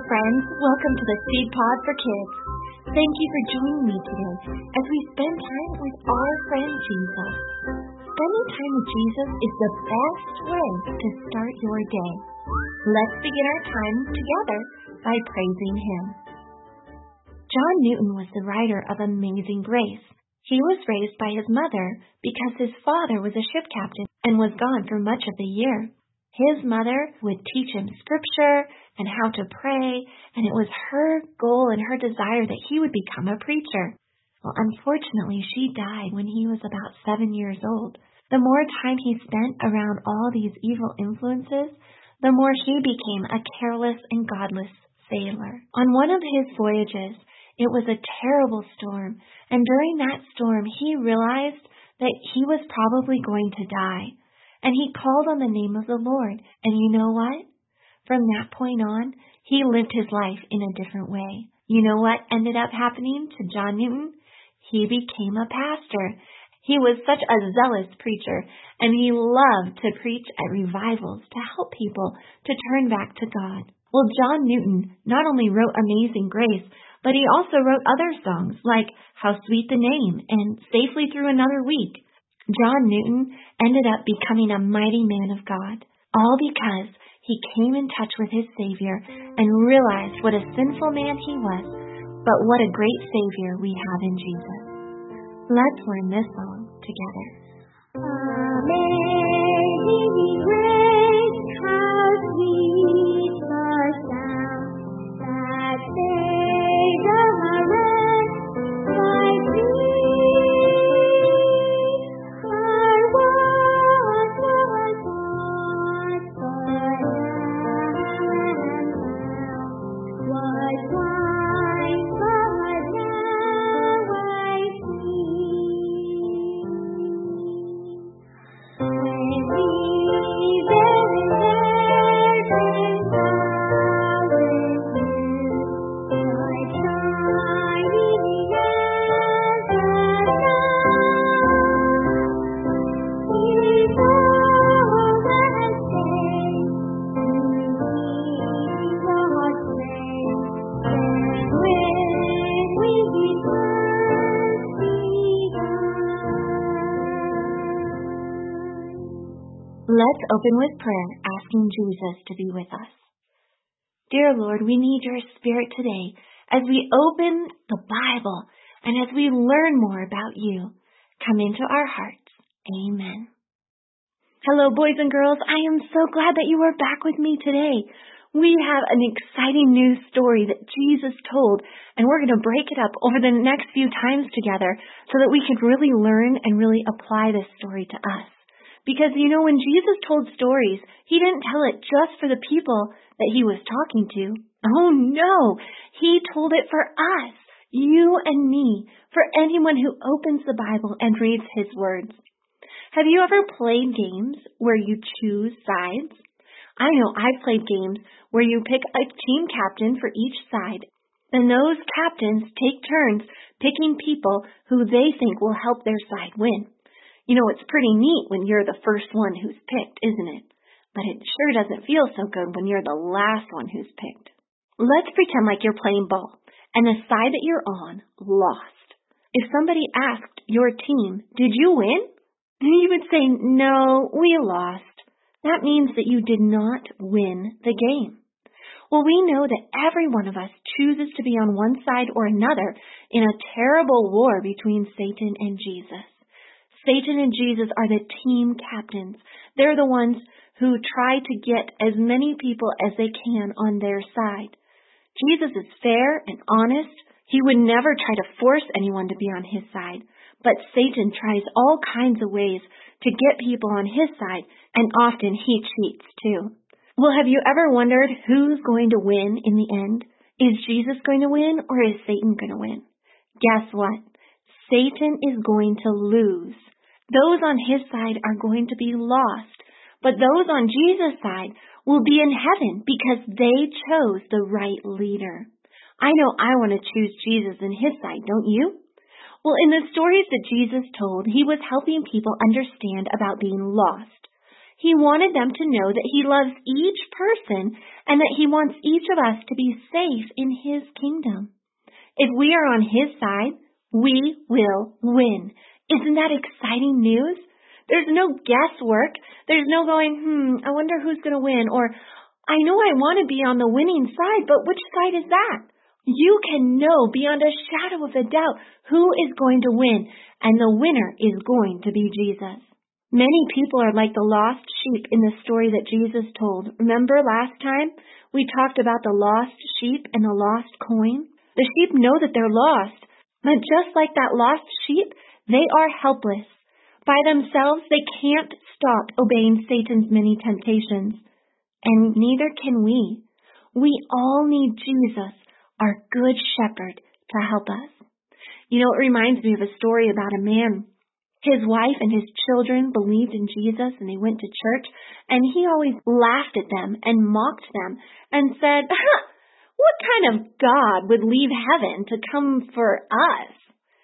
friends. Welcome to the Seed Pod for Kids. Thank you for joining me today as we spend time with our friend Jesus. Spending time with Jesus is the best way to start your day. Let's begin our time together by praising Him. John Newton was the writer of Amazing Grace. He was raised by his mother because his father was a ship captain and was gone for much of the year. His mother would teach him scripture and how to pray, and it was her goal and her desire that he would become a preacher. Well, unfortunately, she died when he was about 7 years old. The more time he spent around all these evil influences, the more he became a careless and godless sailor. On one of his voyages, it was a terrible storm, and during that storm, he realized that he was probably going to die. And he called on the name of the Lord. And you know what? From that point on, he lived his life in a different way. You know what ended up happening to John Newton? He became a pastor. He was such a zealous preacher, and he loved to preach at revivals to help people to turn back to God. Well, John Newton not only wrote Amazing Grace, but he also wrote other songs like How Sweet the Name and Safely Through Another Week. John Newton ended up becoming a mighty man of God, all because he came in touch with his Savior and realized what a sinful man he was, but what a great Savior we have in Jesus. Let's learn this song together. Amazing grace, how sweet the sound that saved a wretch like me. Let's open with prayer, asking Jesus to be with us. Dear Lord, we need your Spirit today as we open the Bible and as we learn more about you. Come into our hearts. Amen. Hello, boys and girls. I am so glad that you are back with me today. We have an exciting new story that Jesus told, and we're going to break it up over the next few times together so that we can really learn and really apply this story to us. Because, you know, when Jesus told stories, he didn't tell it just for the people that he was talking to. Oh, no. He told it for us, you and me, for anyone who opens the Bible and reads his words. Have you ever played games where you choose sides? I know I've played games where you pick a team captain for each side, and those captains take turns picking people who they think will help their side win. You know, it's pretty neat when you're the first one who's picked, isn't it? But it sure doesn't feel so good when you're the last one who's picked. Let's pretend like you're playing ball, and the side that you're on lost. If somebody asked your team, did you win? You would say, no, we lost. That means that you did not win the game. Well, we know that every one of us chooses to be on one side or another in a terrible war between Satan and Jesus. Satan and Jesus are the team captains. They're the ones who try to get as many people as they can on their side. Jesus is fair and honest. He would never try to force anyone to be on his side. But Satan tries all kinds of ways to get people on his side, and often he cheats too. Well, have you ever wondered who's going to win in the end? Is Jesus going to win or is Satan going to win? Guess what? Satan is going to lose. Those on his side are going to be lost, but those on Jesus' side will be in heaven because they chose the right leader. I know I want to choose Jesus and his side, don't you? Well, in the stories that Jesus told, he was helping people understand about being lost. He wanted them to know that He loves each person and that He wants each of us to be safe in His kingdom. If we are on His side, we will win. Isn't that exciting news? There's no guesswork. There's no going, I wonder who's going to win, or I know I want to be on the winning side, but which side is that? You can know beyond a shadow of a doubt who is going to win, and the winner is going to be Jesus. Many people are like the lost sheep in the story that Jesus told. Remember last time we talked about the lost sheep and the lost coin? The sheep know that they're lost, but just like that lost sheep, they are helpless. By themselves, they can't stop obeying Satan's many temptations. And neither can we. We all need Jesus, our good shepherd, to help us. You know, it reminds me of a story about a man. His wife and his children believed in Jesus and they went to church, and he always laughed at them and mocked them and said, what kind of God would leave heaven to come for us?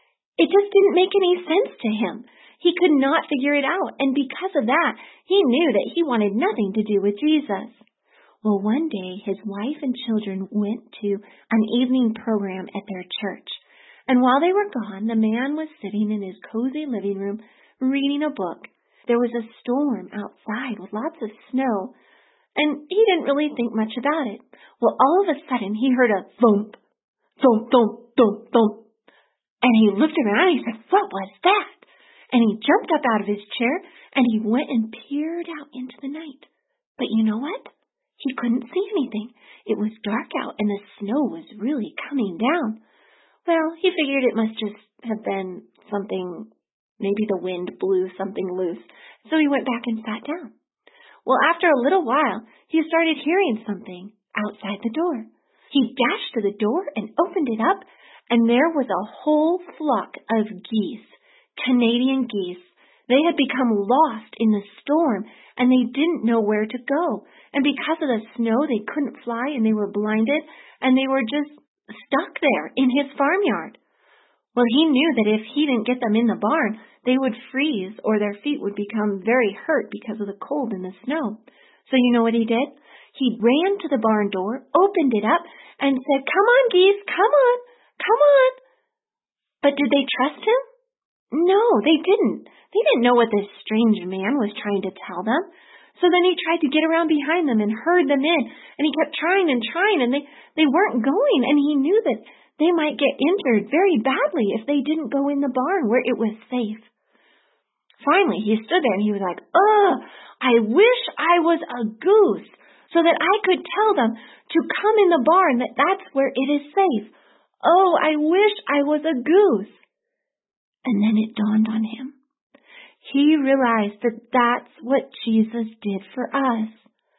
It just didn't make any sense to him. He could not figure it out, and because of that, he knew that he wanted nothing to do with Jesus. Well, one day, his wife and children went to an evening program at their church, and while they were gone, the man was sitting in his cozy living room reading a book. There was a storm outside with lots of snow, and he didn't really think much about it. Well, all of a sudden, he heard a thump, thump, thump, thump, thump, and he looked around and he said, what was that? And he jumped up out of his chair, and he went and peered out into the night. But you know what? He couldn't see anything. It was dark out, and the snow was really coming down. Well, he figured it must just have been something, maybe the wind blew something loose. So he went back and sat down. Well, after a little while, he started hearing something outside the door. He dashed to the door and opened it up, and there was a whole flock of geese. Canadian geese. They had become lost in the storm, and they didn't know where to go. And because of the snow, they couldn't fly, and they were blinded, and they were just stuck there in his farmyard. Well, he knew that if he didn't get them in the barn, they would freeze, or their feet would become very hurt because of the cold and the snow. So you know what he did? He ran to the barn door, opened it up, and said, come on, geese, come on, come on. But did they trust him? No, they didn't. They didn't know what this strange man was trying to tell them. So then he tried to get around behind them and herd them in, and he kept trying, and they weren't going, and he knew that they might get injured very badly if they didn't go in the barn where it was safe. Finally, he stood there and he was like, I wish I was a goose so that I could tell them to come in the barn, that's where it is safe. Oh, I wish I was a goose. And then it dawned on him. He realized that that's what Jesus did for us.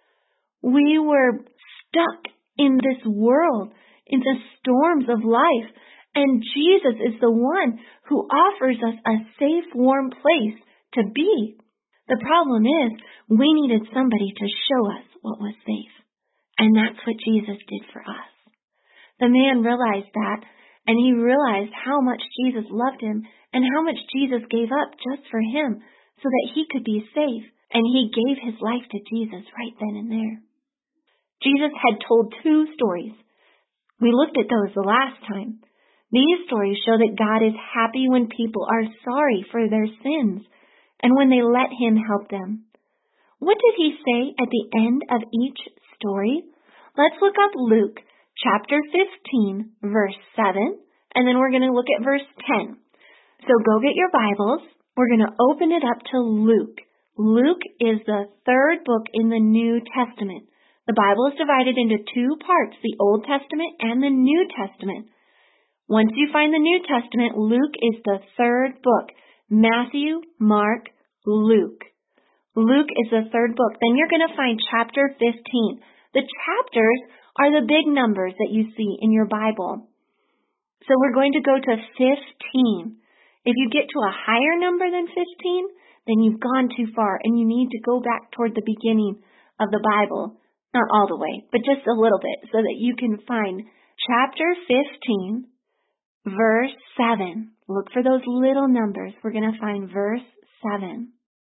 We were stuck in this world, in the storms of life, and Jesus is the one who offers us a safe, warm place to be. The problem is, we needed somebody to show us what was safe, and that's what Jesus did for us. The man realized that, and he realized how much Jesus loved him and how much Jesus gave up just for him so that he could be safe, and he gave his life to Jesus right then and there. Jesus had told 2 stories. We looked at those the last time. These stories show that God is happy when people are sorry for their sins and when they let him help them. What did he say at the end of each story? Let's look up Luke chapter 15, verse 7, and then we're going to look at verse 10. So go get your Bibles. We're going to open it up to Luke. Luke is the 3rd book in the New Testament. The Bible is divided into 2 parts, the Old Testament and the New Testament. Once you find the New Testament, Luke is the 3rd book. Matthew, Mark, Luke. Luke is the 3rd book. Then you're going to find chapter 15. The chapters are the big numbers that you see in your Bible. So we're going to go to 15. If you get to a higher number than 15, then you've gone too far and you need to go back toward the beginning of the Bible. Not all the way, but just a little bit so that you can find chapter 15, verse 7. Look for those little numbers. We're going to find verse 7.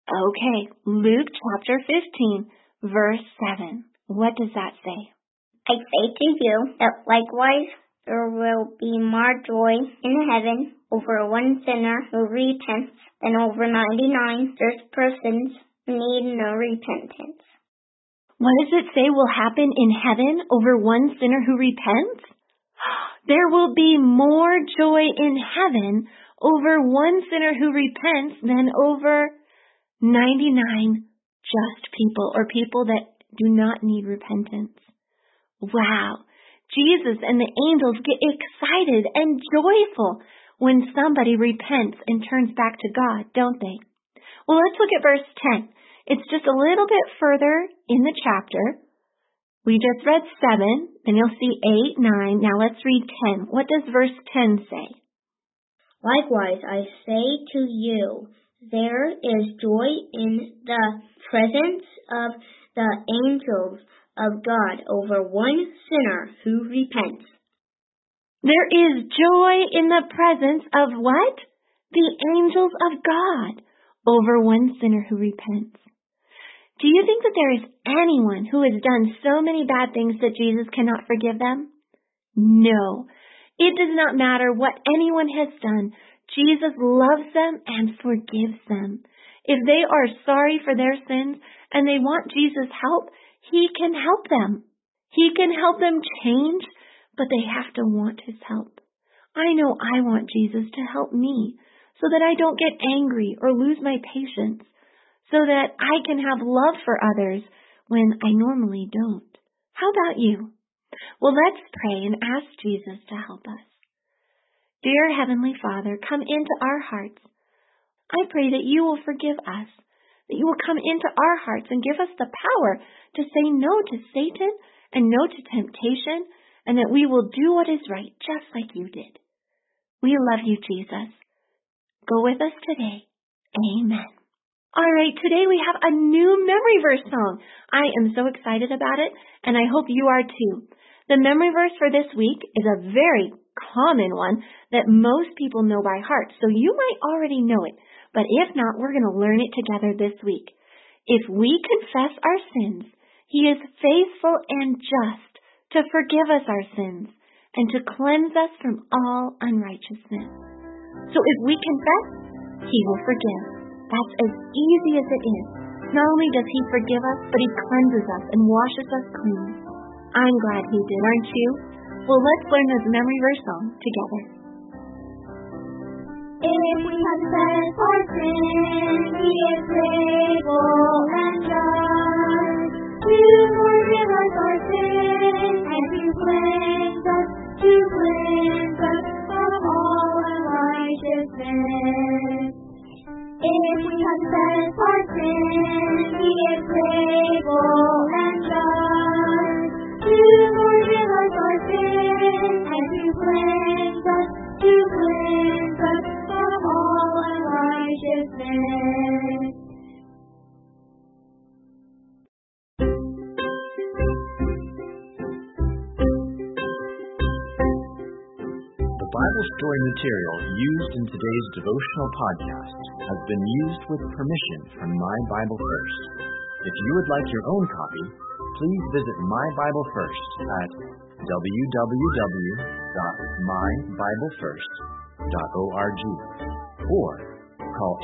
Okay, Luke chapter 15, verse 7. What does that say? I say to you that likewise there will be more joy in heaven over one sinner who repents than over 99 just persons who need no repentance. What does it say will happen in heaven over one sinner who repents? There will be more joy in heaven over one sinner who repents than over 99 just people, or people that do not need repentance. Wow! Jesus and the angels get excited and joyful when somebody repents and turns back to God, don't they? Well, let's look at verse 10. It's just a little bit further in the chapter. We just read 7, then you'll see 8, 9. Now let's read 10. What does verse 10 say? Likewise, I say to you, there is joy in the presence of the angels of God over one sinner who repents. There is joy in the presence of what? The angels of God over one sinner who repents. Do you think that there is anyone who has done so many bad things that Jesus cannot forgive them? No. It does not matter what anyone has done. Jesus loves them and forgives them. If they are sorry for their sins and they want Jesus' help, He can help them. He can help them change, but they have to want His help. I know I want Jesus to help me so that I don't get angry or lose my patience, so that I can have love for others when I normally don't. How about you? Well, let's pray and ask Jesus to help us. Dear Heavenly Father, come into our hearts. I pray that you will forgive us, that you will come into our hearts and give us the power to say no to Satan and no to temptation, and that we will do what is right, just like you did. We love you, Jesus. Go with us today. Amen. All right, today we have a new memory verse song. I am so excited about it, and I hope you are too. The memory verse for this week is a very common one that most people know by heart, so you might already know it. But if not, we're going to learn it together this week. If we confess our sins, He is faithful and just to forgive us our sins and to cleanse us from all unrighteousness. So if we confess, He will forgive. That's as easy as it is. Not only does He forgive us, but He cleanses us and washes us clean. I'm glad He did, aren't you? Well, let's learn this memory verse song together. If we confess our sins, He is faithful and just to forgive us our sins and to cleanse us from all unrighteousness. If we confess our sins, He is faithful and just to forgive us our sins and to cleanse us from all unrighteousness. The Bible story material used in today's devotional podcast has been used with permission from My Bible First. If you would like your own copy, please visit My Bible First at www.mybiblefirst.org or call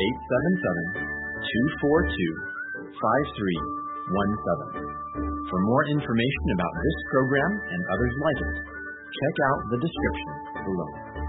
877-242-5317. For more information about this program and others like it, check out the description below.